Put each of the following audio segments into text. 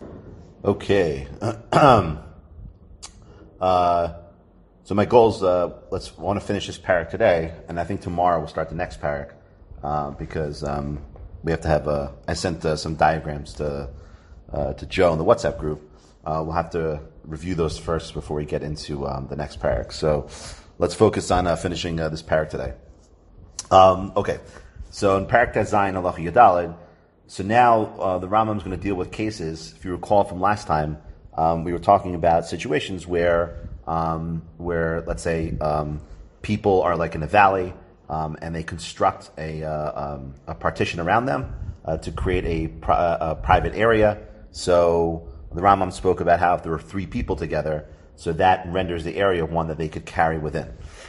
Okay. So my goal is want to finish this parak today, and I think tomorrow we'll start the next parak because we have to have. I sent some diagrams to Joe in the WhatsApp group. We'll have to review those first before we get into the next parak. So let's focus on finishing this parak today. Okay. So in parak Zayin Halacha Yadalid. So now the Rambam is going to deal with cases. If you recall from last time, we were talking about situations where let's say people are like in a valley and they construct a partition around them to create a private area. So the Rambam spoke about how if there were three people together, so that renders the area one that they could carry within.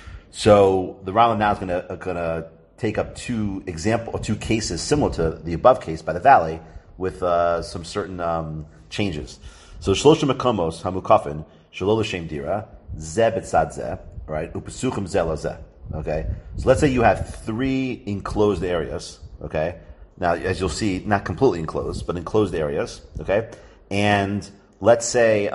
So the Rambam now is going to take up two cases similar to the above case by the valley with some certain changes. So Shloshim Makomos Hamukafin Shalol L'Shem Dira Zeh B'Tzad Zeh, right? Upesuchim Zeh Lo Zeh. Okay, so let's say you have three enclosed areas. Okay, now as you'll see, not completely enclosed, but enclosed areas. Okay, and let's say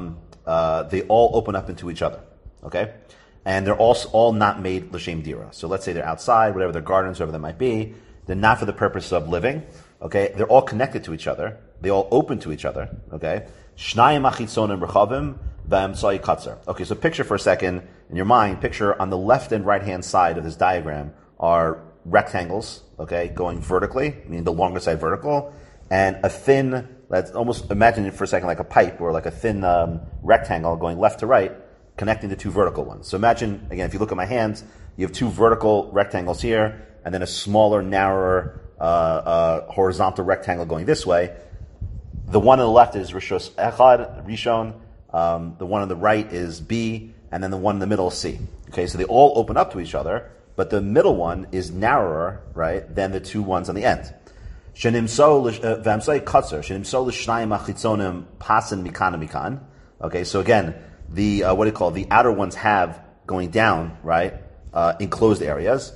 they all open up into each other. Okay. And they're all not made l'shem dira. So let's say they're outside, whatever their gardens, whatever that might be. They're not for the purpose of living. Okay, they're all connected to each other. They all open to each other. Okay, shnayim achitzonim rechavim v'emtzai katzer. Okay, so picture for a second in your mind. Picture on the left and right hand side of this diagram are rectangles. Okay, going vertically, meaning the longer side vertical, and a thin. Let's almost imagine it for a second like a pipe or like a thin rectangle going left to right, connecting the two vertical ones. So imagine, again, if you look at my hands, you have two vertical rectangles here, and then a smaller, narrower, horizontal rectangle going this way. The one on the left is Rishos Echad, Rishon. The one on the right is B, and then the one in the middle is C. Okay, so they all open up to each other, but the middle one is narrower, right, than the two ones on the end. Okay, so again, the outer ones have going down, right, enclosed areas.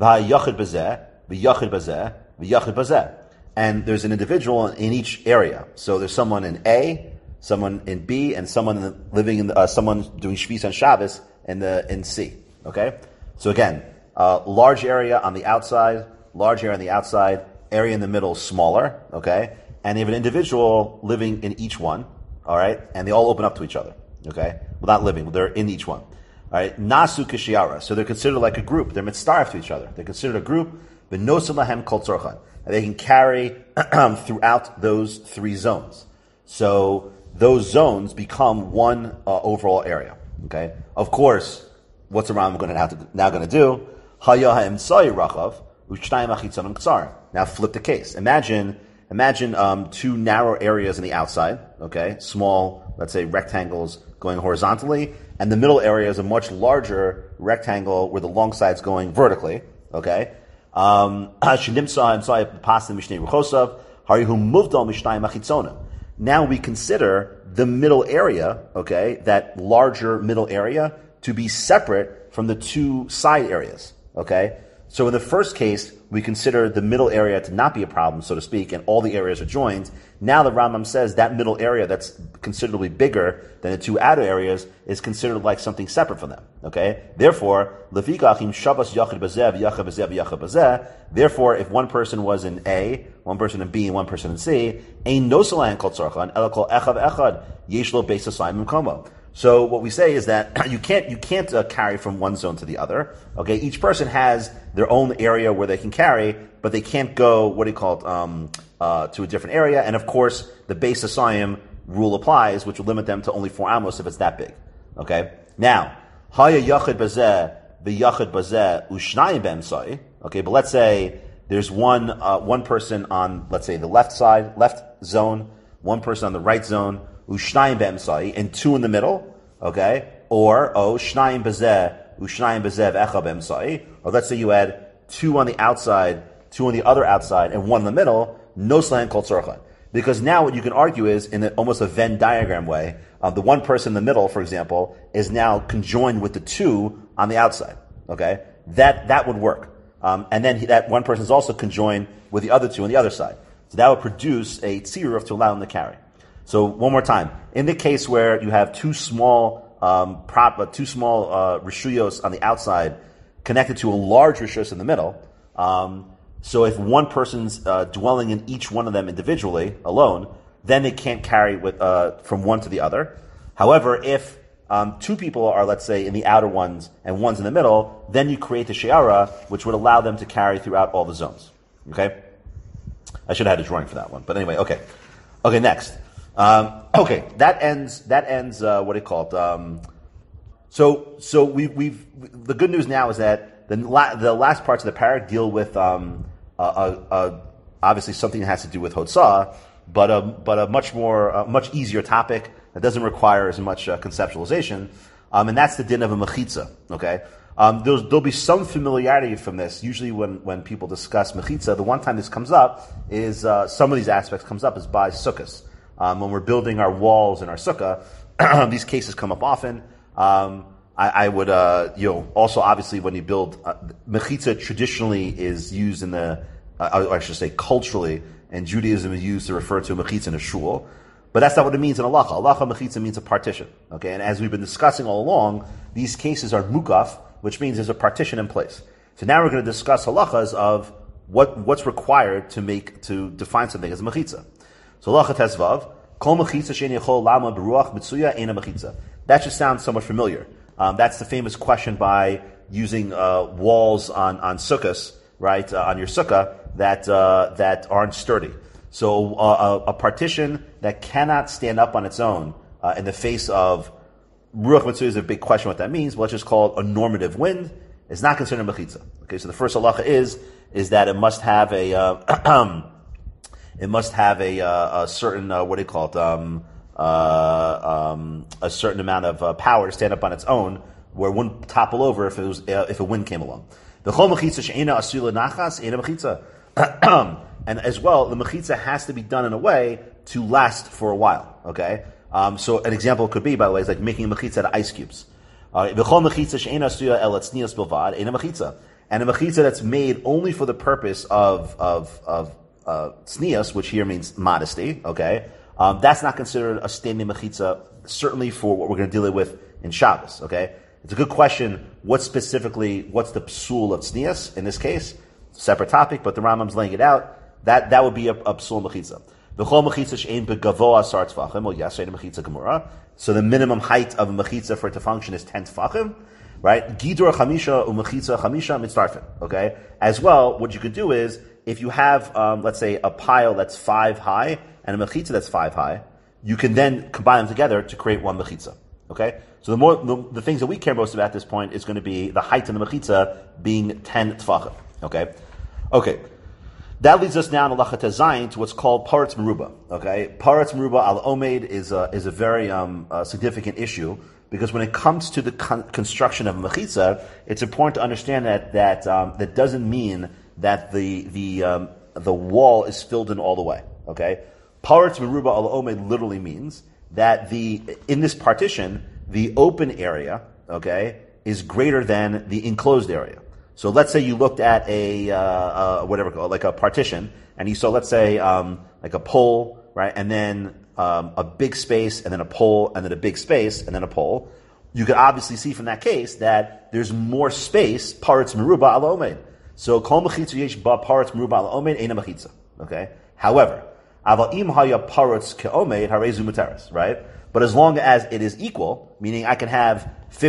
And there's an individual in each area. So there's someone in A, someone in B, and someone living in someone doing Shvis on Shabbos in C. Okay, so again, large area on the outside, large area on the outside, area in the middle smaller. Okay, and you have an individual living in each one. All right, and they all open up to each other. Okay, well, not living, they're in each one. All right, nasu kishiara, so they're considered like a group. They're mitzaref to each other. They're considered a group. V'nosim lahem kol tzorchan, and they can carry throughout those three zones. So those zones become one overall area. Okay, of course, what's the Rambam now going to do? Haya ha'emtzai rachav u'shnayim achitzonim k'tzarim. Now flip the case. Imagine two narrow areas on the outside. Okay, small, let's say rectangles going horizontally, and the middle area is a much larger rectangle where the long side's going vertically. Okay, now we consider the middle area, okay, that larger middle area, to be separate from the two side areas. Okay, so in the first case, we consider the middle area to not be a problem, so to speak, and all the areas are joined. Now the Rambam says that middle area that's considerably bigger than the two outer areas is considered like something separate from them. Okay? Therefore, therefore, if one person was in A, one person in B, and one person in C, so what we say is that you can't carry from one zone to the other. Okay, each person has their own area where they can carry, but they can't go to a different area. And of course, the Beis Hasayim rule applies, which will limit them to only 4 amos if it's that big. Okay, now haya yachid bazeh v'yachid bazeh ushnayim b'emsai. Okay, but let's say there's one person on, let's say, the left zone, one person on the right zone. Ushnayim b'emsai, and two in the middle, okay? Or, shnayim bezeh, ushnayim bezeh v'echa b'emsai. Or let's say you had two on the outside, two on the other outside, and one in the middle, no slahan kol tzorchan. Because now what you can argue is, in almost a Venn diagram way, the one person in the middle, for example, is now conjoined with the two on the outside, okay? That would work. And then that one person is also conjoined with the other two on the other side. So that would produce a tziruf to allow them to carry. So one more time. In the case where you have two small rishuyos on the outside connected to a large rishuyos in the middle, so if one person's dwelling in each one of them individually, alone, then they can't carry from one to the other. However, if two people are, let's say, in the outer ones and one's in the middle, then you create the she'ara, which would allow them to carry throughout all the zones. Okay? I should have had a drawing for that one. But anyway, okay. Okay, next. That ends, what do you call it? So the good news now is that the last parts of the parak deal with, obviously something that has to do with Hotzah, but a much easier topic that doesn't require as much conceptualization, and that's the din of a mechitza. Okay, there'll be some familiarity from this. Usually, when people discuss mechitza, the one time this comes up is some of these aspects comes up is by sukkahs. When we're building our walls in our sukkah, these cases come up often. I would, also obviously when you build mechitza, traditionally is used in I should say culturally. And Judaism is used to refer to a mechitza in a shul. But that's not what it means in halacha. Halacha mechitza means a partition. Okay, and as we've been discussing all along, these cases are mukaf, which means there's a partition in place. So now we're going to discuss halachas of what's required to define something as a mechitza. So halacha tesvav, kol mechitza she'en yachol lama beruach mitzuya eina mechitza. That should sound somewhat familiar. That's the famous question by using walls on sukkahs, right, on your sukkah, that aren't sturdy. So a partition that cannot stand up on its own in the face of ruach mitzvah is a big question what that means. Well, let's just call it a normative wind. It's not considered a mechitza. Okay, so the first halacha is that it must have a certain what do you call it a certain amount of power to stand up on its own, where it wouldn't topple over if a wind came along. The chol mechitza she'ena asur lenachas ena mechitza. And as well, the mechitza has to be done in a way to last for a while. Okay, so an example could be, by the way, is like making a mechitza out of ice cubes. V'chol mechitza she'ena asura el tznius bilvad ena mechitza, and a mechitza that's made only for the purpose of tznius, which here means modesty. Okay, that's not considered a standing mechitza, certainly for what we're going to deal with in Shabbos. Okay, it's a good question. What's the psul of tznius in this case? Separate topic, but the Rambam's laying it out. That would be a psul mechitza. V'chol mechitza she'ein begavoa asar tefachim, well, yasrein mechitza gemura. So the minimum height of a mechitza for it to function is 10 tefachim, right? Gidor chamisha umechitza chamisha mitzarfin. Okay. As well, what you could do is if you have, let's say, a pile that's 5 high and a mechitza that's 5 high, you can then combine them together to create one mechitza. Okay. So the things that we care most about at this point is going to be the height of the mechitza being 10 tefachim. Okay. That leads us now in Halacha Zayin to what's called Paretz Meruba. Okay, Paretz Meruba al Omeid is a very significant issue, because when it comes to the construction of a mechitza, it's important to understand that doesn't mean that the wall is filled in all the way. Okay, Paretz Meruba al Omeid literally means that in this partition, the open area, okay, is greater than the enclosed area. So let's say you looked at like a partition, and you saw, let's say, like a pole, right, and then a big space, and then a pole, and then a big space, and then a pole. You could obviously see from that case that there's more space, paretz meruba al omeid. So kol mechitza yesh ba paretz meruba al omeid eina mechitza. Okay. However, aval im haya paretz keomeid harezu muteres, right? But as long as it is equal, meaning I can have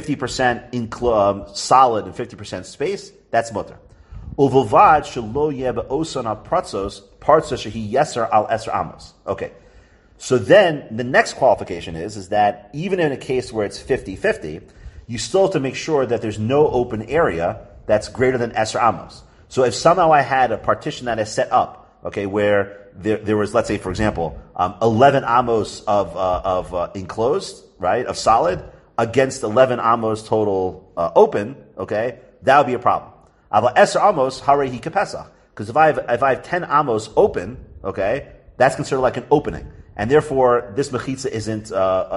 50% solid and 50% space, that's mutter. Uvilvad shelo yeh osana pratzos partzos shehi yeser al eser amos. Okay. So then the next qualification is that even in a case where it's 50-50, you still have to make sure that there's no open area that's greater than eser amos. So if somehow I had a partition that is set up, okay, where there was, let's say, for example, 11 amos of enclosed, right, of solid, against 11 amos total open, okay, that would be a problem. Ava eser amos harehi kepesach, because if I have 10 amos open, okay, that's considered like an opening, and therefore this mechitza isn't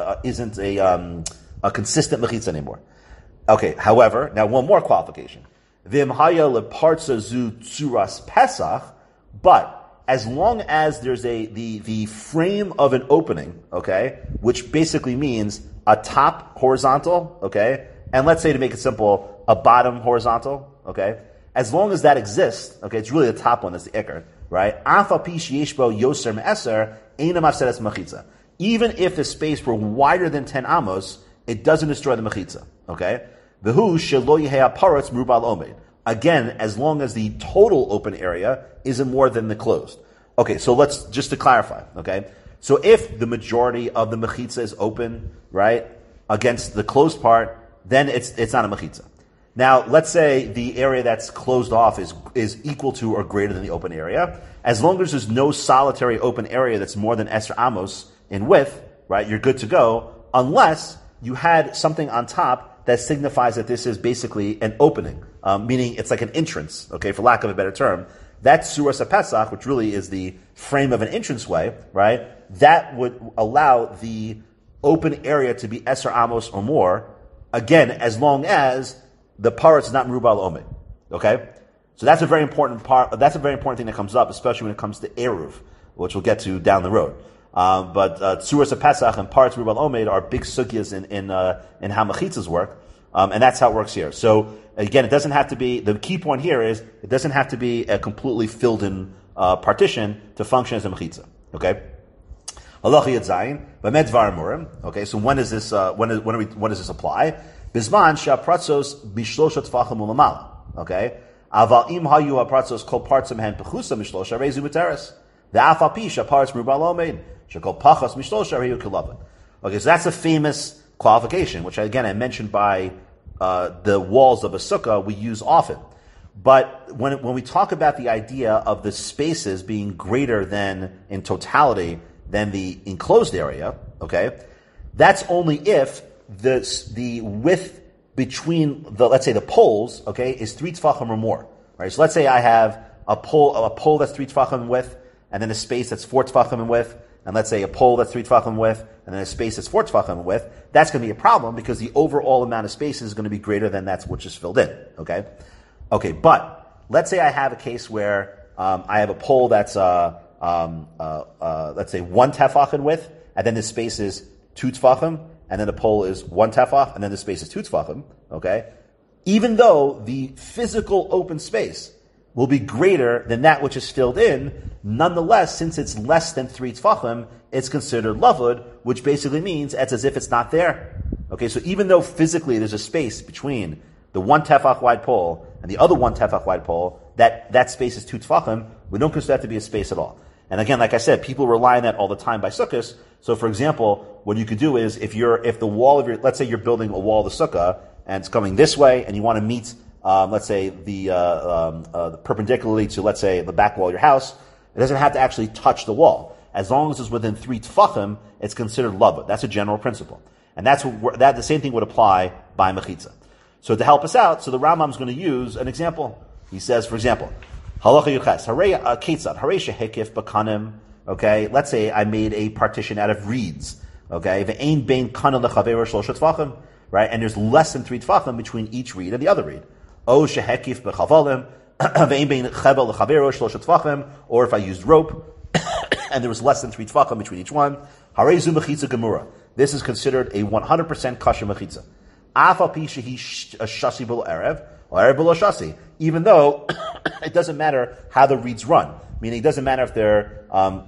a consistent mechitza anymore. Okay, however, now one more qualification: v'im haya lepartza zu tzuras pesach, but as long as there's the frame of an opening, okay, which basically means a top horizontal, okay, and let's say to make it simple, a bottom horizontal, okay, as long as that exists, okay, it's really the top one that's the ikar, right? Even if the space were wider than 10 amos, it doesn't destroy the mechitza, okay? Again, as long as the total open area isn't more than the closed. Okay, so let's, just to clarify, okay? So if the majority of the mechitza is open, right, against the closed part, then it's not a mechitza. Now, let's say the area that's closed off is equal to or greater than the open area. As long as there's no solitary open area that's more than Esr Amos in width, right, you're good to go, unless you had something on top that signifies that this is basically an opening, meaning it's like an entrance, okay, for lack of a better term. That's Suras HaPesach, which really is the frame of an entranceway, right? That would allow the open area to be Esr Amos or more, again, as long as the paratz is not merubah al-omed. Okay? So that's a very important part, that's a very important thing that comes up, especially when it comes to Eruv, which we'll get to down the road. But Tzuras HaPesach and paratz merubah al-omed are big sugyas in how mechitzas work. And that's how it works here. So again, it doesn't have to be, the key point here is, it doesn't have to be a completely filled in partition to function as a mechitza. Okay? Halacha Yud Zayin, B'med Dvar Amurim. Okay, so when does this apply? Bisman she'apratzos bishlosha tfachim u'lamala. Okay, aval im hayu apratzos kol parts mehen pechusa mishlosha reizu b'teres. The afal pi she'aparts merubah al-omed shekol pachas mishlosha reizu kilavan. Okay, so that's a famous qualification, which again I mentioned by the walls of a sukkah we use often. But when we talk about the idea of the spaces being greater than in totality than the enclosed area, okay, that's only if the width between let's say the poles, okay, is 3 tfachim or more, right? So let's say I have a pole that's 3 tfachim in width, and then a space that's 4 tfachim in width, and let's say a pole that's 3 tfachim in width, and then a space that's 4 tfachim in width. That's going to be a problem because the overall amount of space is going to be greater than that's which is filled in, okay? Okay, but let's say I have a case where I have a pole that's let's say 1 tefach in width, and then the space is 2 tefachim, and then the pole is 1 tefach, and then the space is 2 tefachim, okay? Even though the physical open space will be greater than that which is filled in, nonetheless, since it's less than 3 tefachim, it's considered lavud, which basically means it's as if it's not there. Okay, so even though physically there's a space between the 1 tefach wide pole and the other 1 tefach wide pole, that space is 2 tefachim, we don't consider that to be a space at all. And again, like I said, people rely on that all the time by sukkahs. So for example, what you could do is, if the wall of let's say you're building a wall of the sukkah, and it's coming this way, and you want to meet, let's say the perpendicularly to, let's say, the back wall of your house, it doesn't have to actually touch the wall. As long as it's within 3 tefachim, it's considered lavud. That's a general principle. And the same thing would apply by mechitza. So to help us out, so the Rambam is going to use an example. He says, for example, halacha yuches, harei ketzad, harei shehekif bakanim. Okay, let's say I made a partition out of reeds. Okay, ve'ein bein kana lechaveiro shlosha tefachim, right? And there's less than 3 tefachim between each reed and the other reed. O shehekif bechavalim, ve'ein bein chevel lechaveiro shlosha tefachim. Or if I used rope and there was less than 3 tefachim between each one, harei zu mechitza gemura. This is considered a 100% kosher mechitza. Afal pi shehi shasi b'lo erev, or erev b'lo shasi. Even though it doesn't matter how the reeds run. Meaning it doesn't matter if they're,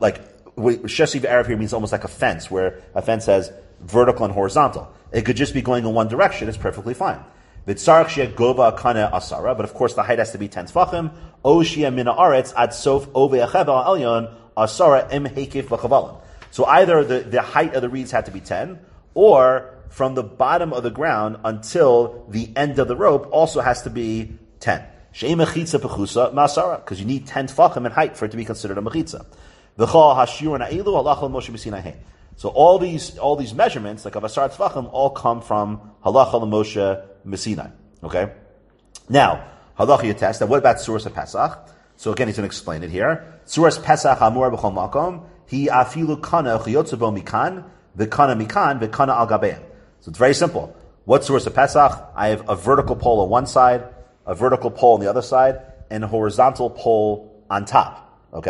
shasi v'erev here means almost like a fence, where a fence has vertical and horizontal. It could just be going in one direction, it's perfectly fine. V'tzarech sheyeh gova kana asara, but of course the height has to be 10 tefachim. O sheyeh min haaretz ad sof ove achevel elyon asara im hekif v'chavalim. So either the height of the reeds had to be 10, or from the bottom of the ground until the end of the rope also has to be 10. Shei mechitza pechusa ma'asara, because you need 10 tefachim in height for it to be considered a mechitza. V'chol hashir na'elu halacha Moshe b'Sinai. So all these measurements, like avasar tefachim, all come from halacha Moshe b'Sinai. Okay. Now halacha yatest. Now what about Suras HaPesach? So again, he's going to explain it here. Suras Pesach amur b'chol makom hi afilu kana chiyotzubo mikan v'kana mikan v'kana al gabeim. So it's very simple. What's Suras HaPesach? I have a vertical pole on one side, a vertical pole on the other side, and a horizontal pole on top. Okay?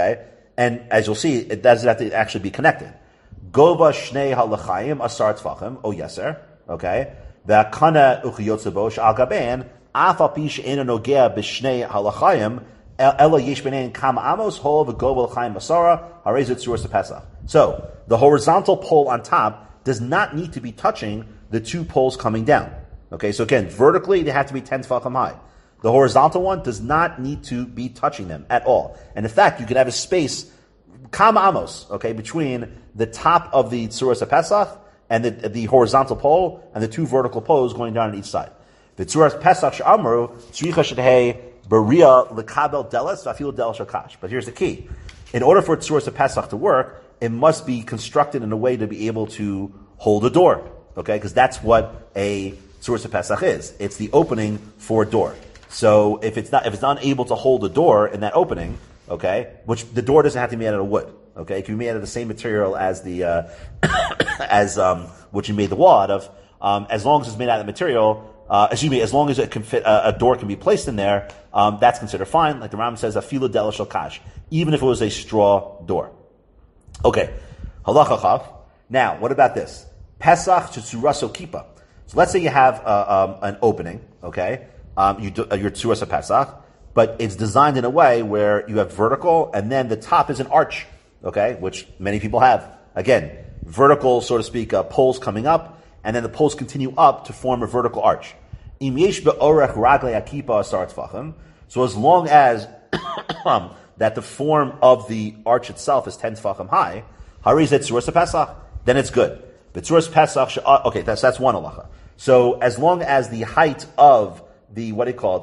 And as you'll see, it doesn't have to actually be connected. Gova shnei halachayim asar tfachim, o yeser, okay? Ve'akana uchiyotzabosh al gaben, af al pi she'ena nogea b'shnei halachayim, ela yesh b'nein kam amos hol v'gova l'chayim asara, harezut tzuras Pesach. So, the horizontal pole on top does not need to be touching the two poles coming down. Okay, so again, vertically, they have to be 10 tefachim high. The horizontal one does not need to be touching them at all. And in fact, you can have a space, kama amos, okay, between the top of the tzuras Pesach and the horizontal pole and the two vertical poles going down on each side. The tzuras Pesach she'amru, tzricha shedhei beria lekabel delas v'afilu delas shakash. But here's the key. In order for tzuras Pesach to work, it must be constructed in a way to be able to hold a door. Okay, because that's what a tzuras Pesach is. It's the opening for a door. So if it's not able to hold a door in that opening, okay, which the door doesn't have to be made out of wood. Okay, it can be made out of the same material as the which you made the wall out of. As long as it's made out of the material, as long as it can fit, a door can be placed in there, that's considered fine. Like the Rambam says, afilu dela shel kash, even if it was a straw door. Okay, halacha chav. Now, what about this? Pesach to tzuraso kippah. So let's say you have an opening, okay? You do your tzuras Pesach, but it's designed in a way where you have vertical, and then the top is an arch, okay? Which many people have. Again, vertical, so to speak, poles coming up, and then the poles continue up to form a vertical arch. Im yesh be'orech raglei akipa asar tefachim. So as long as that the form of the arch itself is 10 tefachim high, harizet tzuras Pesach, then it's good. But tzuras Pesach, okay, that's one halacha. So as long as the height of the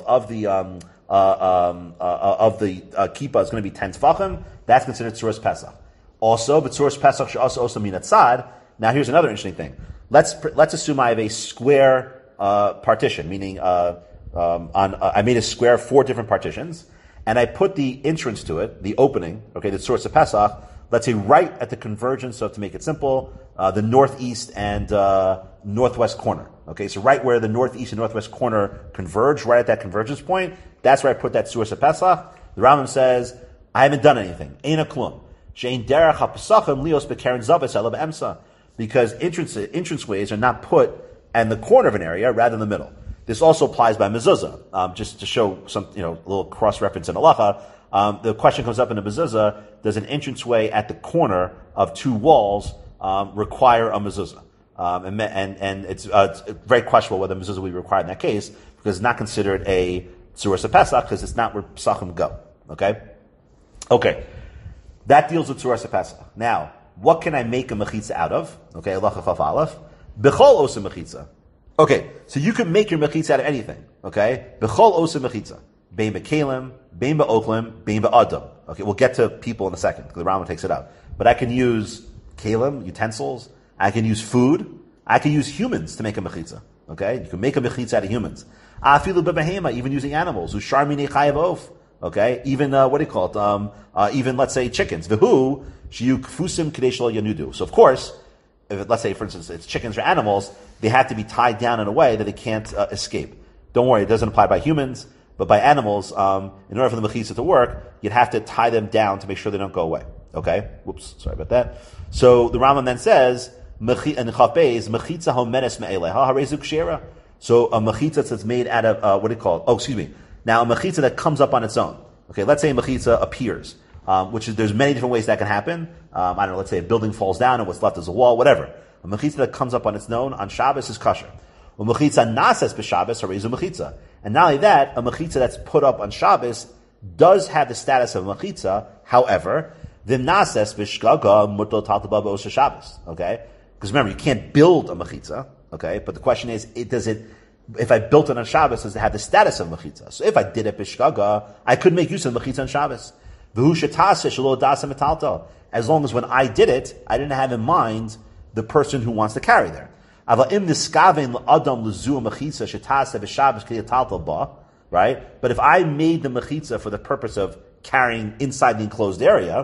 kippah is going to be 10 tefachim, that's considered tzuras Pesach. Also, but tzuras Pesach should also mean atzad. Now, here's another interesting thing. Let's assume I have a square partition, meaning I made a square 4 different partitions, and I put the entrance to it, the opening, okay, the tzuras Pesach. Let's say right at the convergence of, to make it simple, the northeast and northwest corner. Okay, so right where the northeast and northwest corner converge, right at that convergence point, that's where I put that tzuras Pesach. The Rambam says, I haven't done anything. Eina klum. She'ein derech ha'pesachim lios bekeren zavis ela be'emsa. Because entranceways are not put in the corner of an area, rather in the middle. This also applies by mezuzah. Just to show some, a little cross-reference in halacha. The question comes up in the mezuzah, does an entranceway at the corner of 2 walls require a mezuzah? And it's very questionable whether mezuzah will be required in that case, because it's not considered a tzuras Pesach, because it's not where pesachim go. Okay. That deals with tzuras Pesach. Now, what can I make a mechitza out of? Okay, halacha chaf aleph. B'chol osa mechitza. Okay, so you can make your mechitza out of anything. Okay, b'chol osa mechitza. Bein b'kelim, bein b'oklim, bein b'adam. Okay, we'll get to people in a second, because the Rambam takes it up. But I can use kelim, utensils. I can use food. I can use humans to make a mechitza. Okay, you can make a mechitza out of humans. Afilu b'behema, even using animals. Ushar minei chayav of. Okay, even even let's say chickens. V'hu shiyu kfusim kadei shelo yanudu. So of course, if let's say for instance it's chickens or animals, they have to be tied down in a way that they can't escape. Don't worry, it doesn't apply by humans, but by animals. In order for the mechitza to work, you'd have to tie them down to make sure they don't go away. Okay, whoops, sorry about that. So the Rambam then says, and chafbeis mechitza homenes me'eleha harezu kshera. So a mechitza that's made out of Now, a mechitza that comes up on its own. Okay, let's say a mechitza appears, there's many different ways that can happen. I don't know, let's say a building falls down and what's left is a wall, whatever. A mechitza that comes up on its own on Shabbos is kosher. A mechitza nases b'Shabbos harezu mechitza. And not only that, a mechitza that's put up on Shabbos does have the status of a mechitza. However, the nases b'shgaga mutal taltabah b'osha Shabbos. Okay, because remember, you can't build a mechitza. Okay, but the question is, if I built it on Shabbos, does it have the status of mechitza? So if I did it b'shgaga, I could make use of mechitza on Shabbos. As long as when I did it, I didn't have in mind the person who wants to carry there. Right? But if I made the mechitza for the purpose of carrying inside the enclosed area,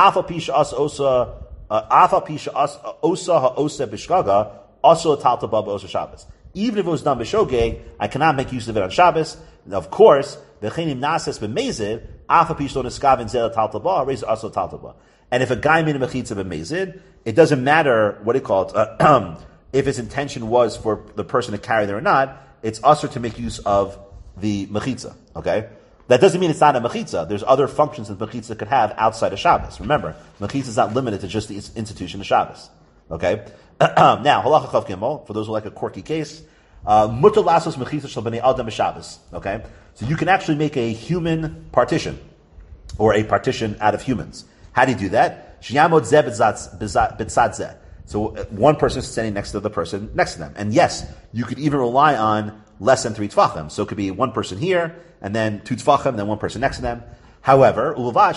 even if it was done b'shogeg, I cannot make use of it on Shabbos. And of course, v'chenim nases b'mezid, And if a guy made a mechitza b'mezid, it doesn't matter what he called if his intention was for the person to carry there or not. It's usher to make use of the mechitza. Okay, that doesn't mean it's not a mechitza. There's other functions that mechitza could have outside of Shabbos. Remember, mechitza is not limited to just the institution of Shabbos. Okay, now halacha chav gimel for those who like a quirky case. Mutar lasos mechitza shel bnei adam b'Shabbos. Okay, so you can actually make a human partition or a partition out of humans. How do you do that? Sheyamod zeh b'tzad zeh. So one person is standing next to the person next to them. And yes, you could even rely on less than 3 tfachim. So it could be one person here, and then 2 tfachim, then one person next to them. However,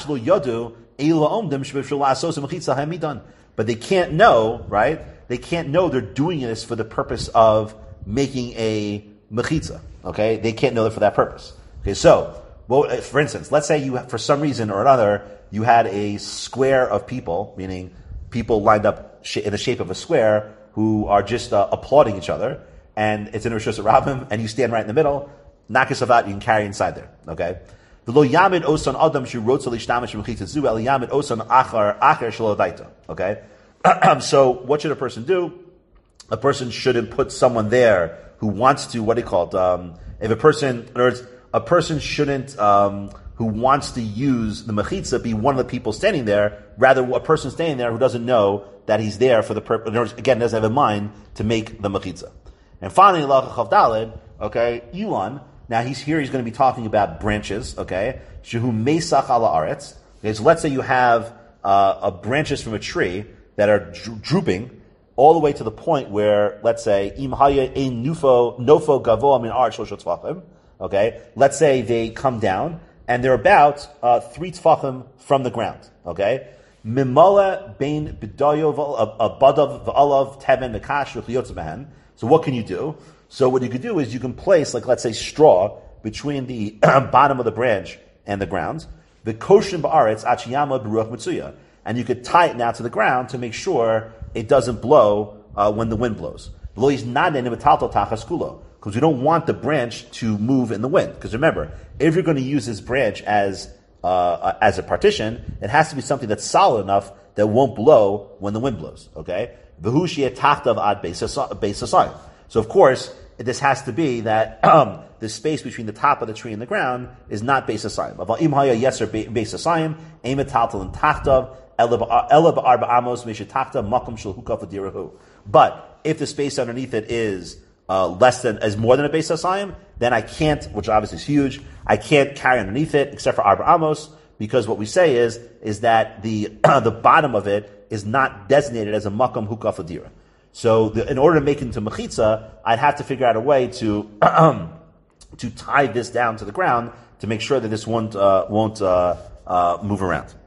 but they can't know, right? They can't know they're doing this for the purpose of making a mechitza. Okay? They can't know that for that purpose. Okay, so, well, for instance, let's say you, for some reason or another, you had a square of people, meaning people lined up in the shape of a square who are just applauding each other, and it's in a Rosh Hashanah, and you stand right in the middle, knock yourself out, you can carry inside there. Okay? Okay? So what should a person do? A person shouldn't put someone there who wants to, what do you call it? If a person, in other words, a person shouldn't, who wants to use the mechitza be one of the people standing there, rather a person standing there who doesn't know that he's there for the purpose, in other words, again, doesn't have in mind to make the mechitza. And finally, halacha chav daled, okay, Elon, now he's going to be talking about branches, okay, shehu mesach ala aretz. Okay, so let's say you have branches from a tree that are drooping all the way to the point where, let's say, im haya ein nofo gavoa min aretz shlosh tefachim, okay, let's say they come down, and they're about 3 tefachim from the ground, okay? Mimala bein bidayo badav v'alav teben mekash v'chiyotz behen. So what can you do? So what you could do is you can place, like let's say, straw between the bottom of the branch and the ground. The koshin ba'aretz achiyama b'ruach mitzuya, and you could tie it now to the ground to make sure it doesn't blow when the wind blows. Lo yisnaden imitalto tachas kulo. Because we don't want the branch to move in the wind. Because remember, if you're going to use this branch as a partition, it has to be something that's solid enough that won't blow when the wind blows. Okay? So of course, this has to be that the space between the top of the tree and the ground is not beis hasayim. But if the space underneath it is more than a beis hasayim, then I can't, which obviously is huge, I can't carry underneath it except for arba amos, because what we say is that the bottom of it is not designated as a makam hukaf adira. So in order to make it into mechitza, I'd have to figure out a way to to tie this down to the ground to make sure that this won't move around.